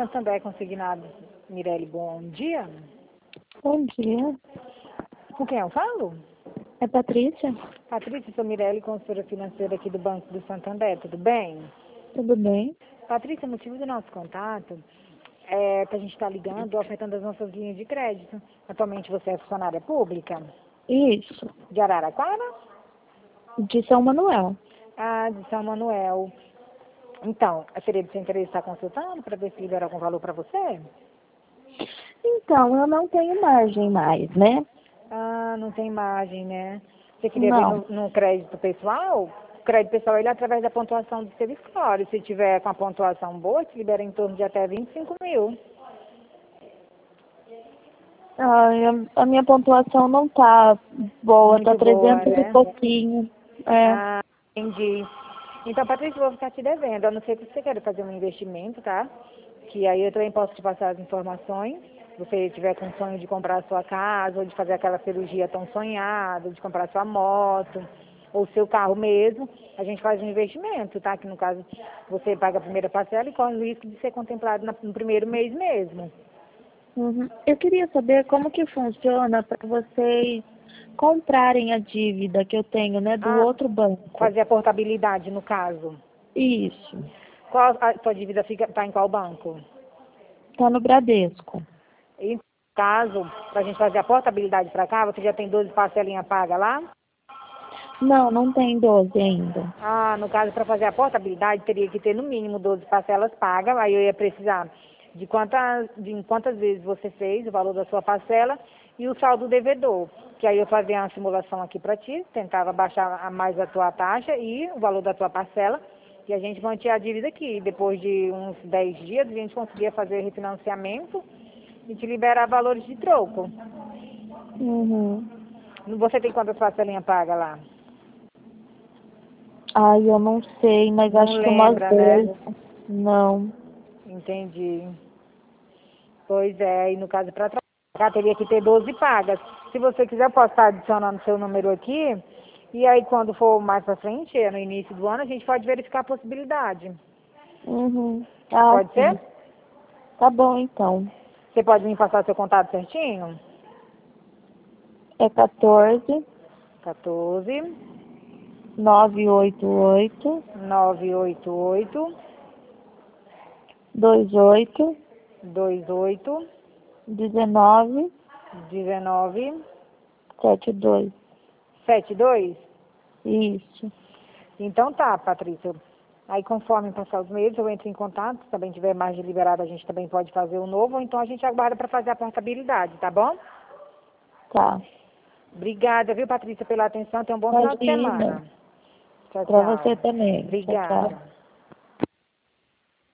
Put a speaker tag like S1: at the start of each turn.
S1: Santander Consignados, Mirelle, bom dia.
S2: Bom dia.
S1: Com quem eu falo?
S2: É Patrícia?
S1: Patrícia, sou Mirelle, consultora financeira aqui do Banco do Santander, tudo bem?
S2: Tudo bem?
S1: Patrícia, o motivo do nosso contato é que a gente está ligando, ofertando as nossas linhas de crédito. Atualmente você é funcionária pública
S2: Isso.
S1: de Araraquara?
S2: De São Manuel.
S1: Ah, de São Manuel. Então, seria de seu interesse estar consultando para ver se libera algum valor para você?
S2: Então, eu não tenho margem mais, né?
S1: Ah, não tem margem, né? Você queria ver
S2: Não.
S1: no crédito pessoal? O crédito pessoal, ele é através da pontuação do seu score. Se tiver com a pontuação boa, te libera em torno de até 25 mil.
S2: Ah, a minha pontuação não tá boa, tá
S1: Muito boa,
S2: 300 e
S1: né?
S2: pouquinho. É.
S1: Ah, entendi. Então, Patrícia, eu vou ficar te devendo. A não ser que você queira fazer um investimento, tá? Que aí eu também posso te passar as informações. Se você tiver com sonho de comprar a sua casa, ou de fazer aquela cirurgia tão sonhada, de comprar sua moto, ou seu carro mesmo, a gente faz um investimento, tá? Que no caso você paga a primeira parcela e corre o risco de ser contemplado no primeiro mês mesmo.
S2: Uhum. Eu queria saber como que funciona para vocês comprarem a dívida que eu tenho, né, do
S1: Ah,
S2: outro banco.
S1: fazer a portabilidade no caso.
S2: Isso.
S1: Qual a sua dívida tá em qual banco?
S2: Tá no Bradesco.
S1: E no caso, para a gente fazer a portabilidade para cá, você já tem 12 parcelinhas pagas lá?
S2: Não, não tem 12 ainda.
S1: Ah, no caso, para fazer a portabilidade, teria que ter no mínimo 12 parcelas pagas. Aí eu ia precisar de em quantas vezes você fez, o valor da sua parcela e o saldo devedor. Que aí eu fazia uma simulação aqui para ti, tentava baixar mais a tua taxa e o valor da tua parcela. E a gente mantinha a dívida aqui. Depois de uns 10 dias, a gente conseguia fazer refinanciamento e te liberar valores de troco.
S2: Uhum.
S1: Você tem quantas parcelinhas pagas lá?
S2: Ai, eu não sei, mas
S1: Não
S2: acho que umas
S1: lembra, né?
S2: 10. Não.
S1: Entendi. Pois é, e no caso para trocar teria que ter 12 pagas. Se você quiser, eu posso estar adicionando seu número aqui. E aí quando for mais para frente, no início do ano, a gente pode verificar a possibilidade.
S2: Uhum. Ah,
S1: Pode ser?
S2: sim. Tá bom, então.
S1: Você pode me passar seu contato certinho?
S2: É 14
S1: 14
S2: 988
S1: 988
S2: 28
S1: 28
S2: 19
S1: 19
S2: 72.
S1: 72.
S2: Isso.
S1: Então tá, Patrícia. Aí conforme passar os meses, eu entro em contato. Se também tiver margem liberada, a gente também pode fazer o novo, ou então a gente aguarda para fazer a portabilidade, tá bom?
S2: Tá.
S1: Obrigada, viu, Patrícia, pela atenção. Tenha um bom final de
S2: Imagina.
S1: semana. Tchau,
S2: Pra
S1: tchau.
S2: você também. Tchau, tchau.
S1: Obrigada.